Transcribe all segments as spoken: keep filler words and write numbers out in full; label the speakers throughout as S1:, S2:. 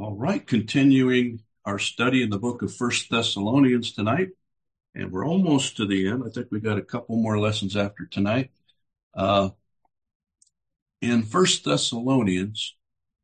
S1: All right, continuing our study in the book of First Thessalonians tonight, and we're almost to the end. I think we got a couple more lessons after tonight. Uh, in First Thessalonians,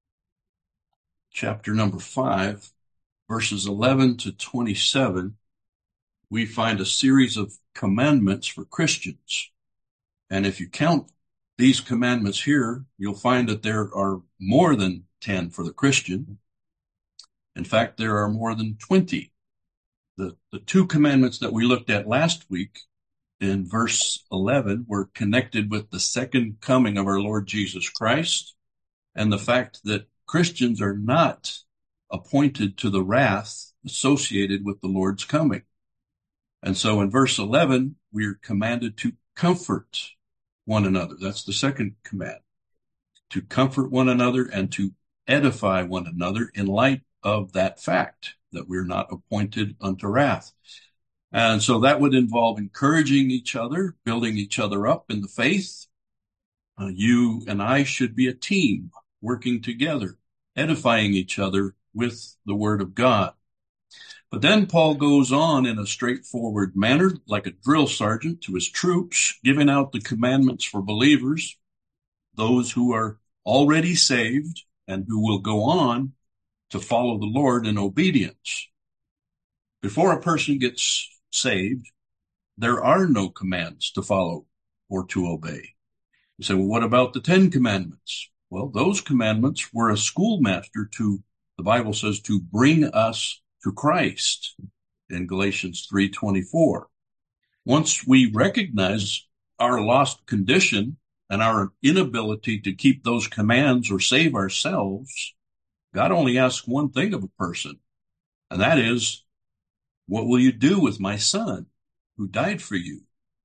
S1: chapter number five, verses eleven to twenty-seven, we find a series of commandments for Christians. And if you count these commandments here, you'll find that there are more than ten for the Christian. In fact, there are more than twenty. The, the two commandments that we looked at last week in verse eleven were connected with the second coming of our Lord Jesus Christ and the fact that Christians are not appointed to the wrath associated with the Lord's coming. And so in verse eleven, we are commanded to comfort one another. That's the second command, to comfort one another and to edify one another in light of that fact that we're not appointed unto wrath. And so that would involve encouraging each other, building each other up in the faith. Uh, you and I should be a team working together, edifying each other with the word of God. But then Paul goes on in a straightforward manner, like a drill sergeant to his troops, giving out the commandments for believers, those who are already saved and who will go on to follow the Lord in obedience. Before a person gets saved, there are no commands to follow or to obey. You say, well, what about the Ten Commandments? Well, those commandments were a schoolmaster to, the Bible says, to bring us to Christ in Galatians three twenty-four. Once we recognize our lost condition and our inability to keep those commands or save ourselves, God only asks one thing of a person, and that is, what will you do with my son who died for you?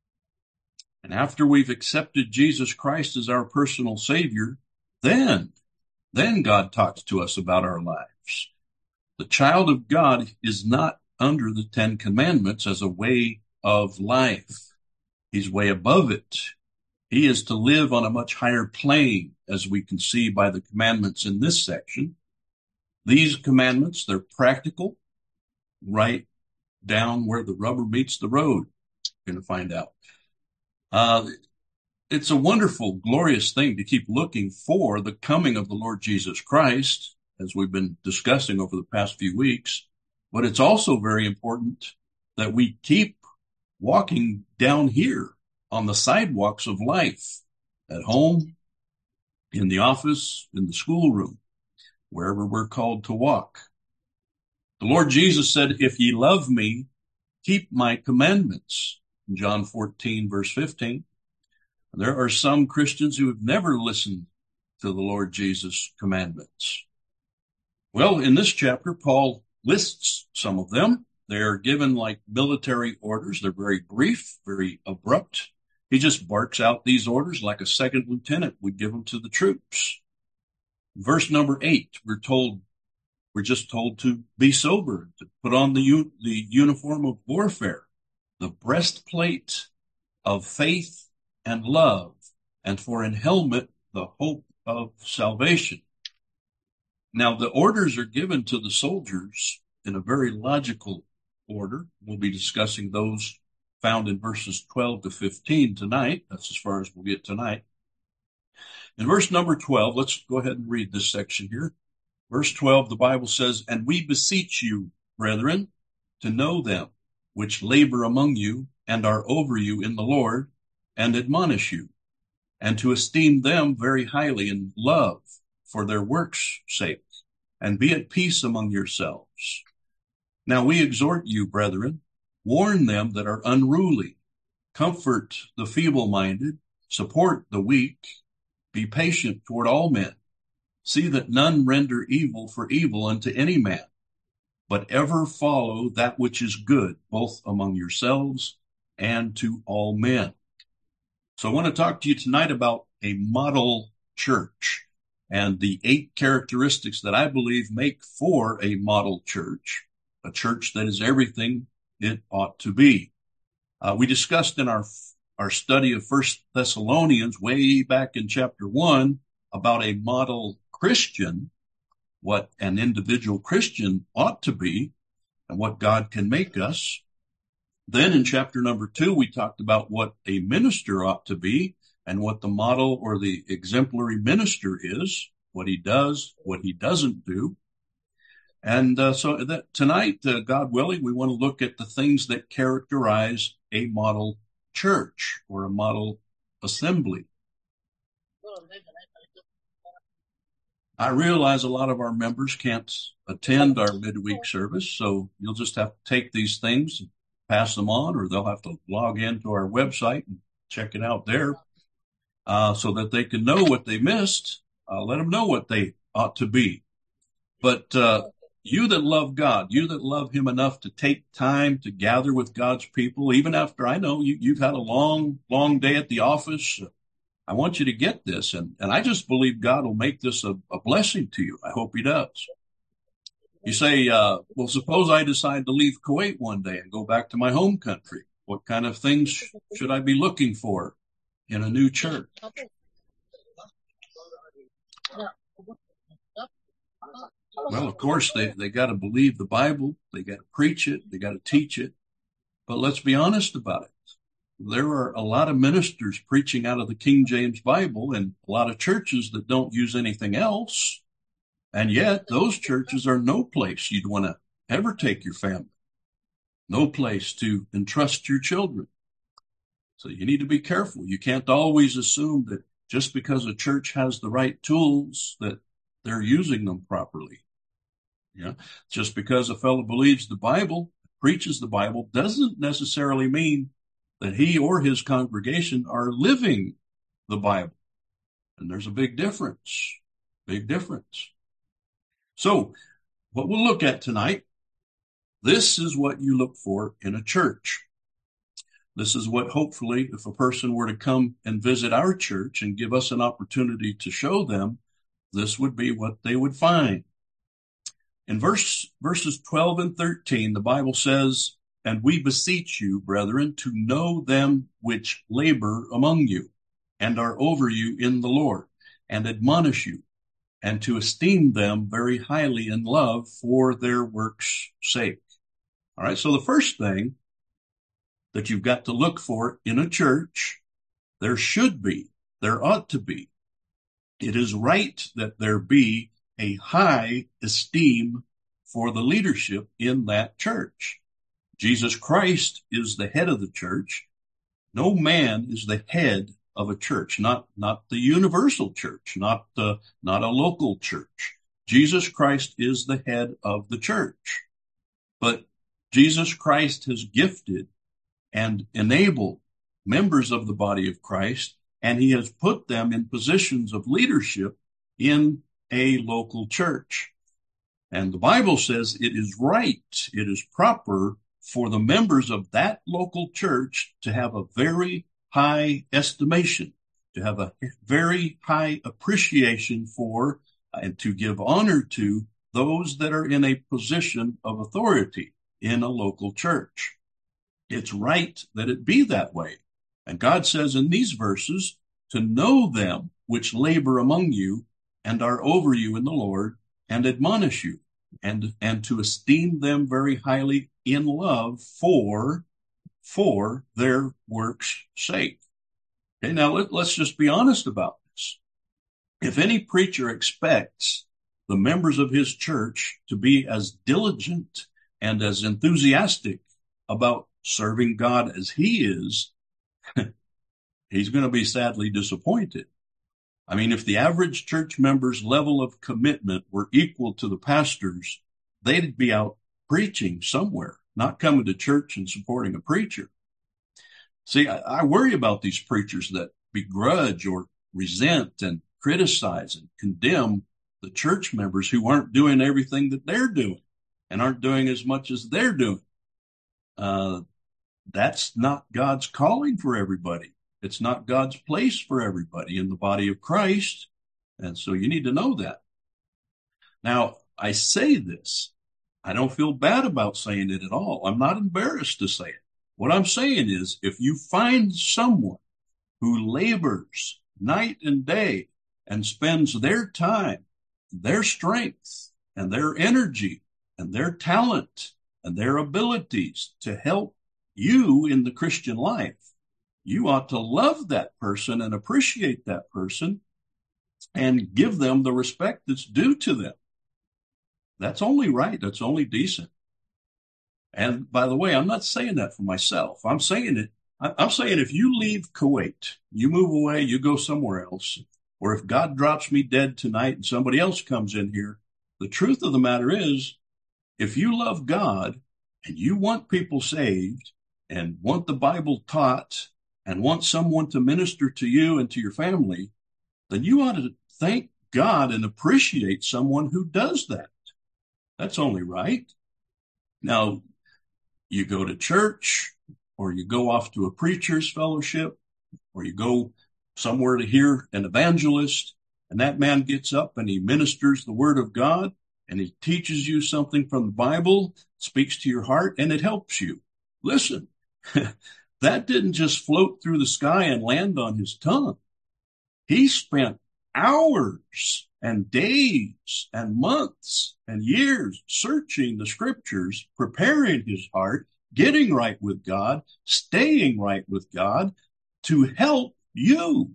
S1: And after we've accepted Jesus Christ as our personal Savior, then, then God talks to us about our lives. The child of God is not under the Ten Commandments as a way of life. He's way above it. He is to live on a much higher plane, as we can see by the commandments in this section. These commandments, they're practical, right down where the rubber meets the road. You're going to find out. Uh, it's a wonderful, glorious thing to keep looking for the coming of the Lord Jesus Christ, as we've been discussing over the past few weeks. But it's also very important that we keep walking down here on the sidewalks of life, at home, in the office, in the schoolroom, wherever we're called to walk. The Lord Jesus said, if ye love me, keep my commandments. In John fourteen, verse fifteen. There are some Christians who have never listened to the Lord Jesus' commandments. Well, in this chapter, Paul lists some of them. They are given like military orders. They're very brief, very abrupt. He just barks out these orders like a second lieutenant would give them to the troops. Verse number eight, we're told, we're just told to be sober, to put on the, u- the uniform of warfare, the breastplate of faith and love, and for an helmet, the hope of salvation. Now, the orders are given to the soldiers in a very logical order. We'll be discussing those found in verses twelve to fifteen tonight. That's as far as we'll get tonight. In verse number twelve, let's go ahead and read this section here. Verse twelve, the Bible says, and we beseech you, brethren, to know them which labor among you and are over you in the Lord, and admonish you, and to esteem them very highly in love for their works' sake, and be at peace among yourselves. Now we exhort you, brethren, warn them that are unruly, comfort the feeble-minded, support the weak, be patient toward all men. See that none render evil for evil unto any man, but ever follow that which is good, both among yourselves and to all men. So I want to talk to you tonight about a model church and the eight characteristics that I believe make for a model church, a church that is everything it ought to be. Uh, we discussed in our our study of First Thessalonians way back in chapter one about a model Christian what an individual Christian ought to be and what God can make us. Then in chapter number two, we talked about what a minister ought to be and what the model or the exemplary minister is, what he does, what he doesn't do. And uh, so that tonight, uh, God willing, we want to look at the things that characterize a model church or a model assembly. I realize a lot of our members can't attend our midweek service, so you'll just have to take these things and pass them on, or they'll have to log into our website and check it out there uh, so that they can know what they missed. Uh, let them know what they ought to be. But uh, you that love God, you that love him enough to take time to gather with God's people, even after I know you, you've had a long, long day at the office, I want you to get this. And, and I just believe God will make this a, a blessing to you. I hope he does. You say, uh, well, suppose I decide to leave Kuwait one day and go back to my home country. What kind of things should I be looking for in a new church? Well, of course, they, they got to believe the Bible. They got to preach it. They got to teach it. But let's be honest about it. There are a lot of ministers preaching out of the King James Bible and a lot of churches that don't use anything else. And yet those churches are no place you'd want to ever take your family. No place to entrust your children. So you need to be careful. You can't always assume that just because a church has the right tools that they're using them properly. Yeah. Just because a fellow believes the Bible, preaches the Bible, doesn't necessarily mean that he or his congregation are living the Bible. And there's a big difference, big difference. So what we'll look at tonight, this is what you look for in a church. This is what hopefully, if a person were to come and visit our church and give us an opportunity to show them, this would be what they would find. In verse, verses twelve and thirteen, the Bible says, "And we beseech you, brethren, to know them which labor among you, and are over you in the Lord, and admonish you, and to esteem them very highly in love for their works' sake." All right, so the first thing that you've got to look for in a church, there should be, there ought to be, it is right that there be a high esteem for the leadership in that church. Jesus Christ is the head of the church. No man is the head of a church, not, not the universal church, not the, not a local church. Jesus Christ is the head of the church. But Jesus Christ has gifted and enabled members of the body of Christ, and he has put them in positions of leadership in a local church. And the Bible says it is right, it is proper for the members of that local church to have a very high estimation, to have a very high appreciation for, and to give honor to those that are in a position of authority in a local church. It's right that it be that way. And God says in these verses, to know them which labor among you and are over you in the Lord, and admonish you, and, and to esteem them very highly in love for, for their works' sake. Okay, now let, let's just be honest about this. If any preacher expects the members of his church to be as diligent and as enthusiastic about serving God as he is, he's going to be sadly disappointed. I mean, if the average church member's level of commitment were equal to the pastor's, they'd be out preaching somewhere, not coming to church and supporting a preacher. See, I, I worry about these preachers that begrudge or resent and criticize and condemn the church members who aren't doing everything that they're doing and aren't doing as much as they're doing. Uh, that's not God's calling for everybody. It's not God's place for everybody in the body of Christ. And so you need to know that. Now, I say this. I don't feel bad about saying it at all. I'm not embarrassed to say it. What I'm saying is, if you find someone who labors night and day and spends their time, their strength, and their energy and their talent and their abilities to help you in the Christian life, you ought to love that person and appreciate that person and give them the respect that's due to them. That's only right. That's only decent. And by the way, I'm not saying that for myself. I'm saying it. I'm saying if you leave Kuwait, you move away, you go somewhere else, or if God drops me dead tonight and somebody else comes in here, the truth of the matter is, if you love God and you want people saved and want the Bible taught and want someone to minister to you and to your family, then you ought to thank God and appreciate someone who does that. That's only right. Now, you go to church, or you go off to a preacher's fellowship, or you go somewhere to hear an evangelist, and that man gets up and he ministers the word of God, and he teaches you something from the Bible, speaks to your heart, and it helps you. Listen, that didn't just float through the sky and land on his tongue. He spent hours and days and months and years searching the scriptures, preparing his heart, getting right with God, staying right with God to help you.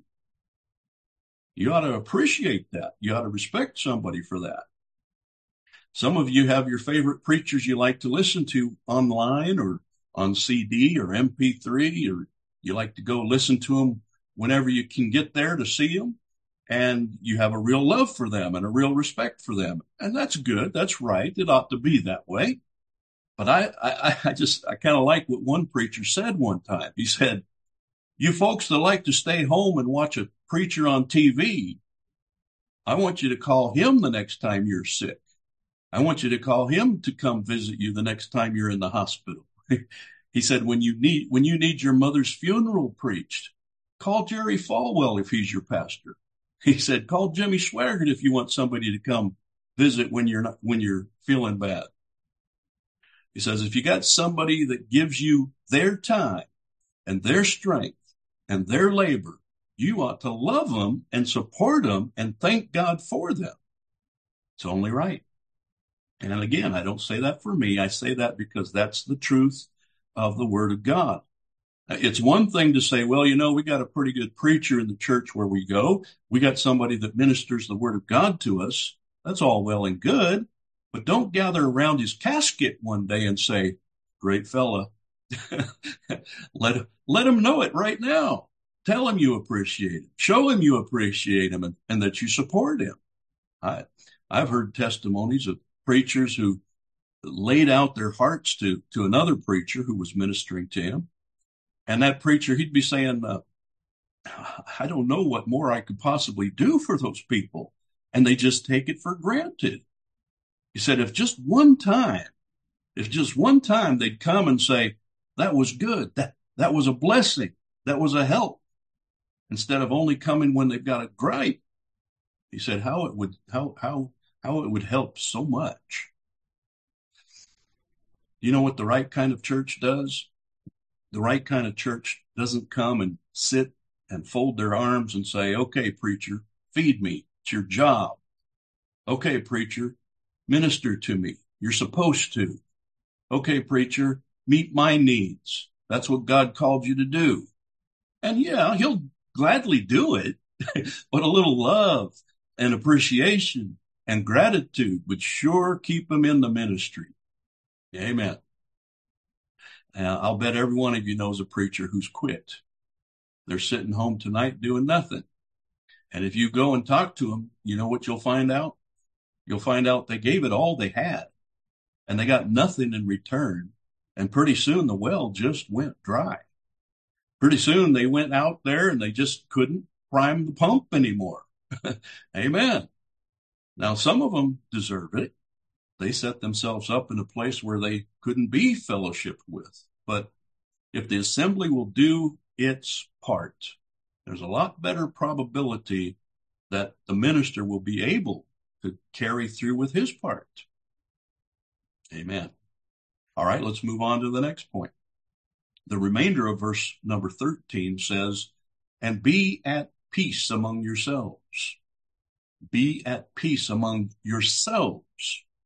S1: You ought to appreciate that. You ought to respect somebody for that. Some of you have your favorite preachers you like to listen to online or on C D or M P three, or you like to go listen to them whenever you can get there to see them. And you have a real love for them and a real respect for them. And that's good. That's right. It ought to be that way. But I, I, I just, I kind of like what one preacher said one time. He said, you folks that like to stay home and watch a preacher on T V, I want you to call him the next time you're sick. I want you to call him to come visit you the next time you're in the hospital. He said, when you need, when you need your mother's funeral preached, call Jerry Falwell if he's your pastor. He said, call Jimmy Swaggart if you want somebody to come visit when you're not, when you're feeling bad. He says, if you got somebody that gives you their time and their strength and their labor, you ought to love them and support them and thank God for them. It's only right. And again, I don't say that for me. I say that because that's the truth of the Word of God. It's one thing to say, well, you know, we got a pretty good preacher in the church where we go. We got somebody that ministers the Word of God to us. That's all well and good. But don't gather around his casket one day and say, great fella. let, let him know it right now. Tell him you appreciate him. Show him you appreciate him and, and that you support him. I, I've heard testimonies of preachers who laid out their hearts to, to another preacher who was ministering to him. And that preacher, he'd be saying, uh, I don't know what more I could possibly do for those people. And they just take it for granted. He said, if just one time, if just one time they'd come and say, that was good, that, that was a blessing, that was a help, instead of only coming when they've got a gripe, he said, how it would, how, how, how it would help so much. You know what the right kind of church does? The right kind of church doesn't come and sit and fold their arms and say, okay, preacher, feed me. It's your job. Okay, preacher, minister to me. You're supposed to. Okay, preacher, meet my needs. That's what God called you to do. And yeah, he'll gladly do it, but a little love and appreciation and gratitude would sure keep him in the ministry. Amen. Uh, I'll bet every one of you knows a preacher who's quit. They're sitting home tonight doing nothing. And if you go and talk to them, you know what you'll find out? You'll find out they gave it all they had and they got nothing in return. And pretty soon the well just went dry. Pretty soon they went out there and they just couldn't prime the pump anymore. Amen. Now, some of them deserve it. They set themselves up in a place where they couldn't be fellowshiped with. But if the assembly will do its part, there's a lot better probability that the minister will be able to carry through with his part. Amen. All right, let's move on to the next point. The remainder of verse number thirteen says, and be at peace among yourselves. Be at peace among yourselves.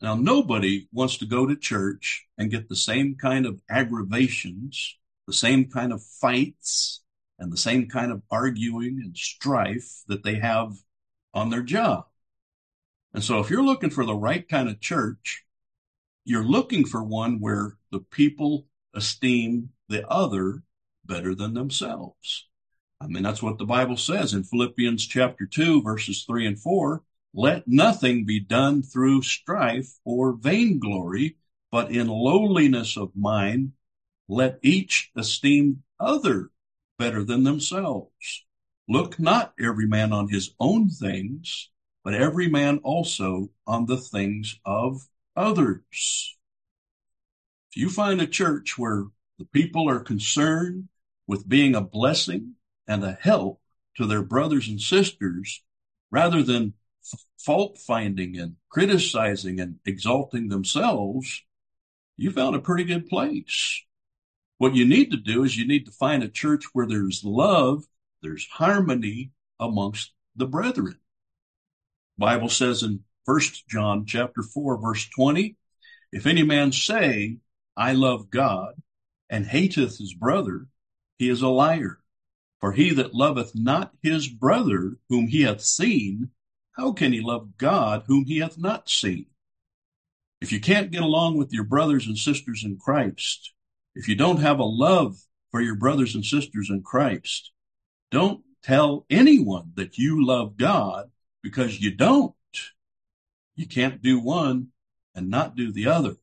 S1: Now, nobody wants to go to church and get the same kind of aggravations, the same kind of fights, and the same kind of arguing and strife that they have on their job. And so if you're looking for the right kind of church, you're looking for one where the people esteem the other better than themselves. I mean, that's what the Bible says in Philippians chapter two, verses three and four. Let nothing be done through strife or vainglory, but in lowliness of mind, let each esteem other better than themselves. Look not every man on his own things, but every man also on the things of others. If you find a church where the people are concerned with being a blessing and a help to their brothers and sisters, rather than fault finding and criticizing and exalting themselves, you found a pretty good place. What you need to do is you need to find a church where there's love, there's harmony amongst the brethren. The Bible says in First John chapter four, verse twenty, if any man say, I love God, and hateth his brother, he is a liar. For he that loveth not his brother whom he hath seen, how can he love God whom he hath not seen? If you can't get along with your brothers and sisters in Christ, if you don't have a love for your brothers and sisters in Christ, don't tell anyone that you love God, because you don't. You can't do one and not do the other.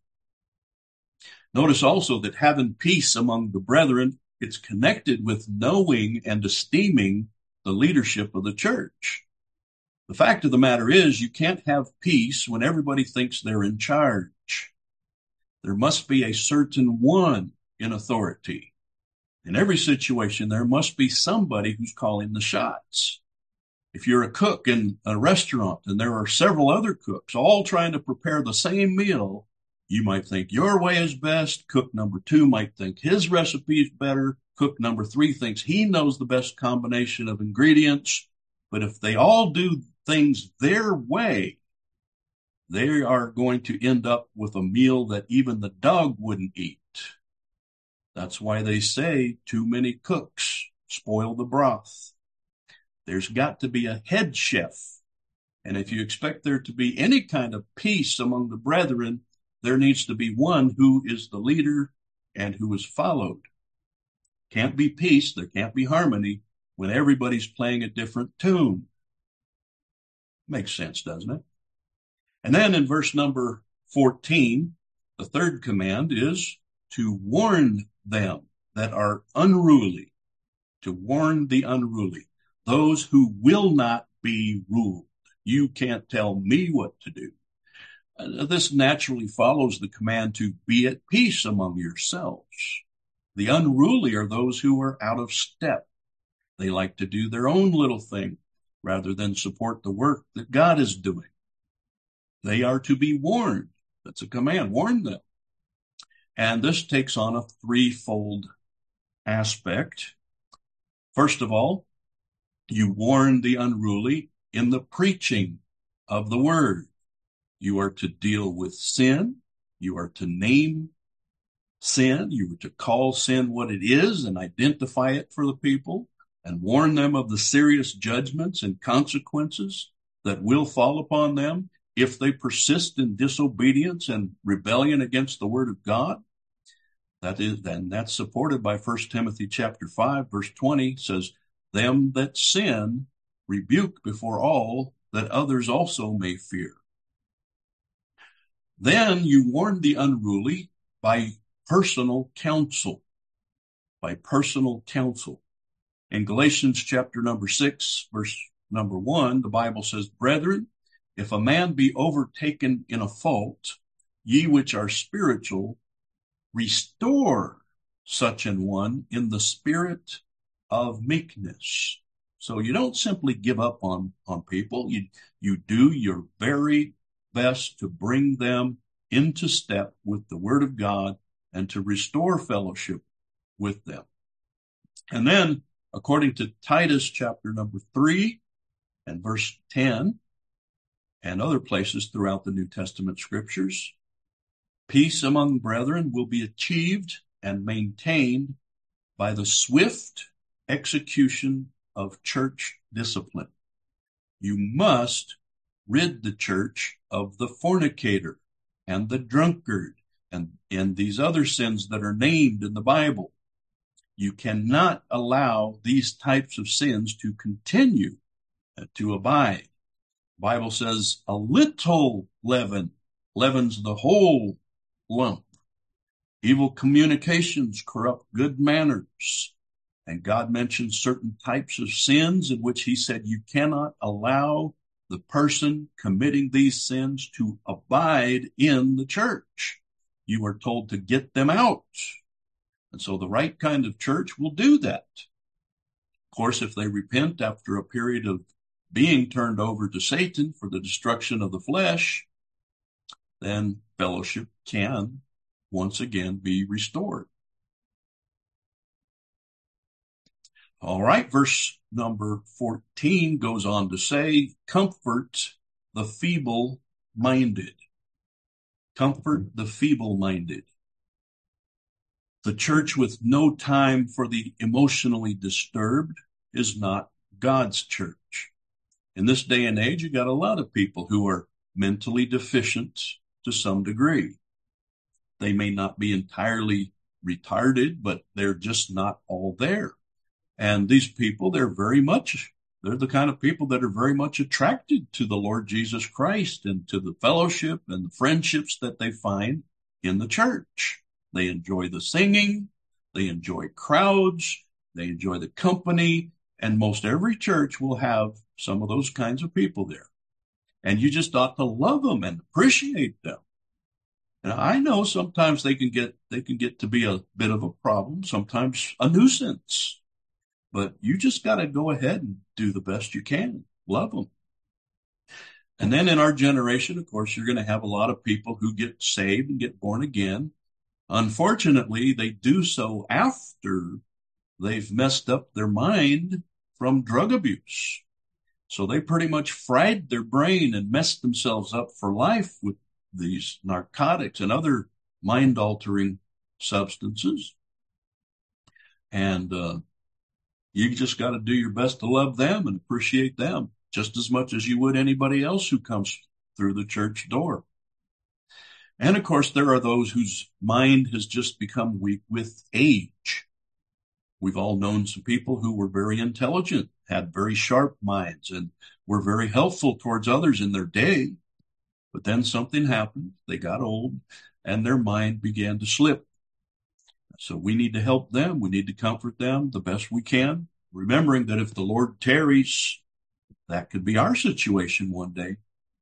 S1: Notice also that having peace among the brethren, it's connected with knowing and esteeming the leadership of the church. The fact of the matter is, you can't have peace when everybody thinks they're in charge. There must be a certain one in authority. In every situation, there must be somebody who's calling the shots. If you're a cook in a restaurant and there are several other cooks all trying to prepare the same meal, you might think your way is best. Cook number two might think his recipe is better. Cook number three thinks he knows the best combination of ingredients. But if they all do things their way, they are going to end up with a meal that even the dog wouldn't eat. That's why they say too many cooks spoil the broth. There's got to be a head chef. And if you expect there to be any kind of peace among the brethren, there needs to be one who is the leader and who is followed. Can't be peace, there can't be harmony when everybody's playing a different tune. Makes sense, doesn't it? And then in verse number fourteen, the third command is to warn them that are unruly, to warn the unruly, those who will not be ruled. You can't tell me what to do. Uh, this naturally follows the command to be at peace among yourselves. The unruly are those who are out of step. They like to do their own little thing rather than support the work that God is doing. They are to be warned. That's a command. Warn them. And this takes on a threefold aspect. First of all, you warn the unruly in the preaching of the word. You are to deal with sin. You are to name sin. You are to call sin what it is and identify it for the people and warn them of the serious judgments and consequences that will fall upon them if they persist in disobedience and rebellion against the word of God. That is, and that's supported by First Timothy chapter five, verse twenty, says, them that sin rebuke before all, that others also may fear. Then you warn the unruly by personal counsel, by personal counsel. In Galatians chapter number six, verse number one, the Bible says, brethren, if a man be overtaken in a fault, ye which are spiritual, restore such an one in the spirit of meekness. So you don't simply give up on, on people. You, you do your very best to bring them into step with the word of God and to restore fellowship with them. And then, according to Titus chapter number three and verse ten, and other places throughout the New Testament scriptures. Peace among brethren will be achieved and maintained by the swift execution of church discipline. You must rid the church of the fornicator and the drunkard and, and these other sins that are named in the Bible. You cannot allow these types of sins to continue to abide. The Bible says a little leaven leavens the whole lump. Evil communications corrupt good manners. And God mentioned certain types of sins in which he said you cannot allow the person committing these sins to abide in the church. You are told to get them out. And so the right kind of church will do that. Of course, if they repent after a period of being turned over to Satan for the destruction of the flesh, then fellowship can once again be restored. All right, verse number fourteen goes on to say, comfort the feeble-minded. Comfort the feeble-minded. The church with no time for the emotionally disturbed is not God's church. In this day and age, you got a lot of people who are mentally deficient to some degree. They may not be entirely retarded, but they're just not all there. And these people, they're very much, they're the kind of people that are very much attracted to the Lord Jesus Christ and to the fellowship and the friendships that they find in the church. They enjoy the singing, they enjoy crowds, they enjoy the company, and most every church will have some of those kinds of people there. And you just ought to love them and appreciate them. And I know sometimes they can get, they can get to be a bit of a problem, sometimes a nuisance. But you just got to go ahead and do the best you can. Love them. And then in our generation, of course, you're going to have a lot of people who get saved and get born again. Unfortunately, they do so after they've messed up their mind from drug abuse. So they pretty much fried their brain and messed themselves up for life with these narcotics and other mind-altering substances. And, uh, You just got to do your best to love them and appreciate them just as much as you would anybody else who comes through the church door. And of course, there are those whose mind has just become weak with age. We've all known some people who were very intelligent, had very sharp minds, and were very helpful towards others in their day. But then something happened. They got old and their mind began to slip. So we need to help them. We need to comfort them the best we can, remembering that if the Lord tarries, that could be our situation one day.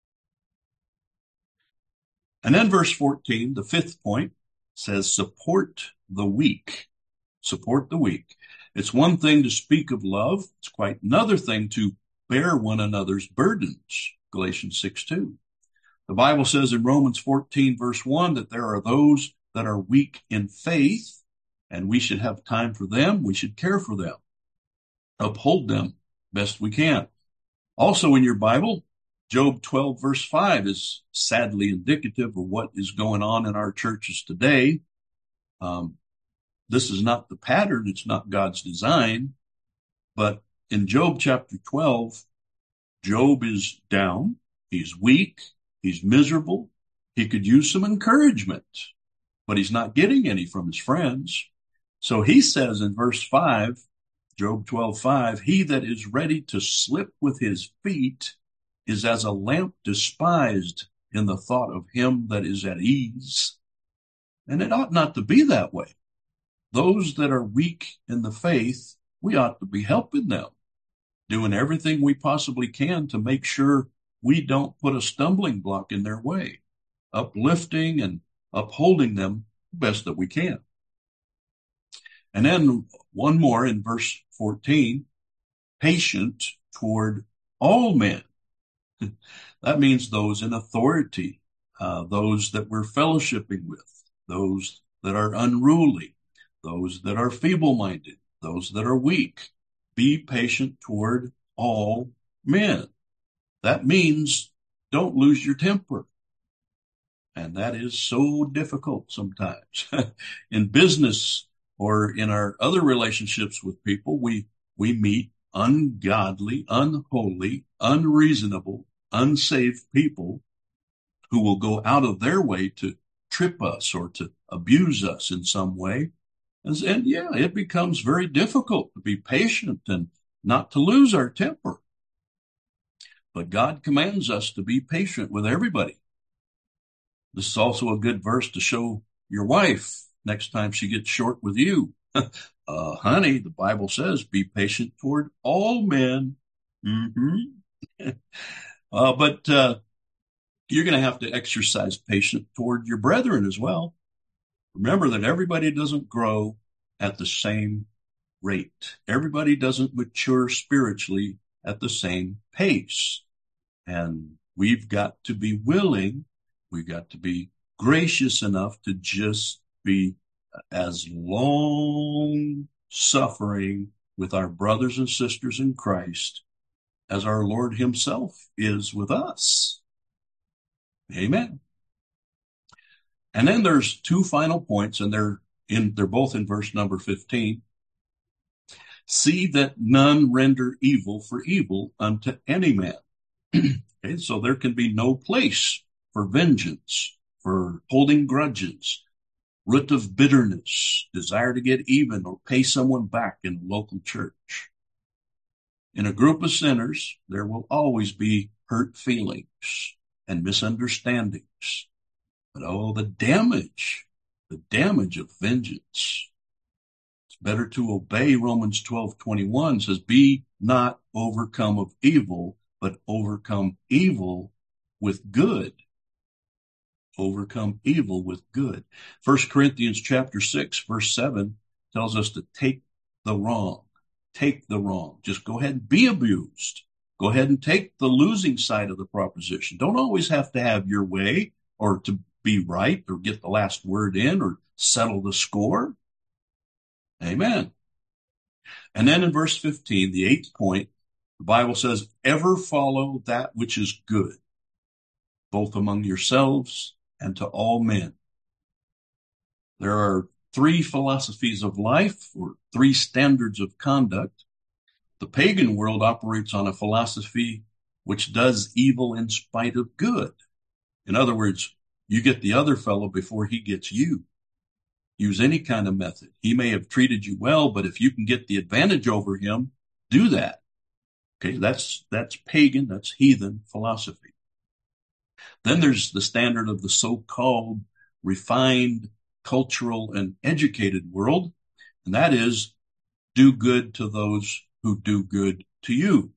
S1: And then verse fourteen, the fifth point, says, support the weak. Support the weak. It's one thing to speak of love. It's quite another thing to bear one another's burdens. Galatians six two. The Bible says in Romans fourteen, verse one, that there are those that are weak in faith, and we should have time for them. We should care for them, uphold them best we can. Also in your Bible, Job twelve, verse five is sadly indicative of what is going on in our churches today. Um, this is not the pattern. It's not God's design. But in Job chapter twelve, Job is down. He's weak. He's miserable. He could use some encouragement, but he's not getting any from his friends. So he says in verse five, Job twelve five, he that is ready to slip with his feet is as a lamp despised in the thought of him that is at ease. And it ought not to be that way. Those that are weak in the faith, we ought to be helping them, doing everything we possibly can to make sure we don't put a stumbling block in their way, uplifting and upholding them best that we can. And then one more in verse fourteen, patient toward all men. That means those in authority, uh, those that we're fellowshipping with, those that are unruly, those that are feeble-minded, those that are weak. Be patient toward all men. That means don't lose your temper. And that is so difficult sometimes. In business or in our other relationships with people, we, we meet ungodly, unholy, unreasonable, unsaved people who will go out of their way to trip us or to abuse us in some way. And, and yeah, it becomes very difficult to be patient and not to lose our temper. But God commands us to be patient with everybody. This is also a good verse to show your wife next time she gets short with you. uh, honey, the Bible says, be patient toward all men. Mm-hmm. uh, but uh, you're going to have to exercise patience toward your brethren as well. Remember that everybody doesn't grow at the same rate. Everybody doesn't mature spiritually at the same pace. And we've got to be willing, we've got to be gracious enough to just be as long suffering with our brothers and sisters in Christ as our Lord himself is with us. Amen. And then there's two final points, and they're in, they're both in verse number fifteen. See that none render evil for evil unto any man. Okay, so there can be no place for vengeance, for holding grudges, root of bitterness, desire to get even or pay someone back in a local church. In a group of sinners, there will always be hurt feelings and misunderstandings. But oh, the damage, the damage of vengeance. It's better to obey Romans twelve twenty-one, says, be not overcome of evil, but overcome evil with good. Overcome evil with good. First Corinthians chapter six, verse seven tells us to take the wrong. Take the wrong. Just go ahead and be abused. Go ahead and take the losing side of the proposition. Don't always have to have your way or to be right or get the last word in or settle the score. Amen. And then in verse fifteen, the eighth point, the Bible says, ever follow that which is good, both among yourselves and to all men. There are three philosophies of life or three standards of conduct. The pagan world operates on a philosophy which does evil in spite of good. In other words, you get the other fellow before he gets you. Use any kind of method. He may have treated you well, but if you can get the advantage over him, do that. Okay, that's, that's pagan, that's heathen philosophy. Then there's the standard of the so-called refined, cultural, and educated world, and that is do good to those who do good to you.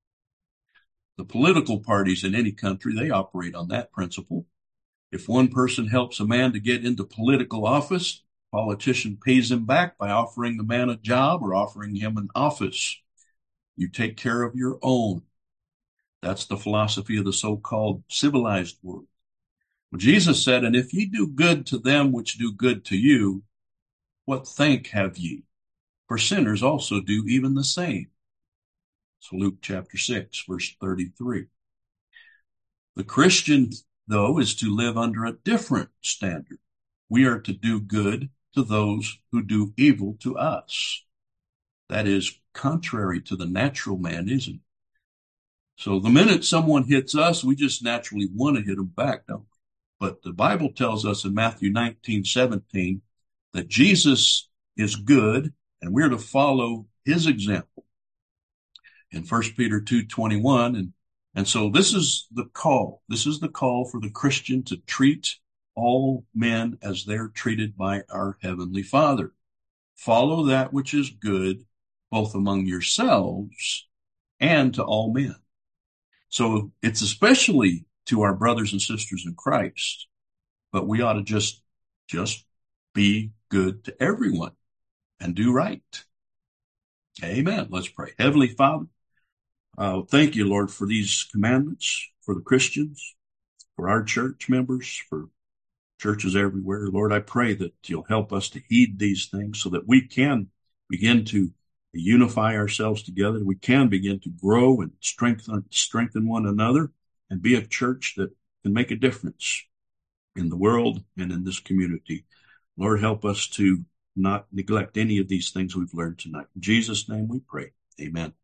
S1: The political parties in any country, they operate on that principle. If one person helps a man to get into political office, a politician pays him back by offering the man a job or offering him an office. You take care of your own. That's the philosophy of the so-called civilized world. Well, Jesus said, and if ye do good to them which do good to you, what thank have ye? For sinners also do even the same. So Luke chapter six, verse thirty-three. The Christian, though, is to live under a different standard. We are to do good to those who do evil to us. That is contrary to the natural man, isn't it? So the minute someone hits us, we just naturally want to hit them back, don't we? But the Bible tells us in Matthew nineteen seventeen that Jesus is good and we're to follow his example. In First Peter two twenty-one, and, and so this is the call. This is the call for the Christian to treat all men as they're treated by our Heavenly Father. Follow that which is good, both among yourselves and to all men. So it's especially to our brothers and sisters in Christ, but we ought to just, just be good to everyone and do right. Amen. Let's pray. Heavenly Father, uh, thank you, Lord, for these commandments, for the Christians, for our church members, for churches everywhere. Lord, I pray that you'll help us to heed these things so that we can begin to unify ourselves together. We can begin to grow and strengthen, strengthen one another and be a church that can make a difference in the world and in this community. Lord, help us to not neglect any of these things we've learned tonight. In Jesus' name we pray. Amen.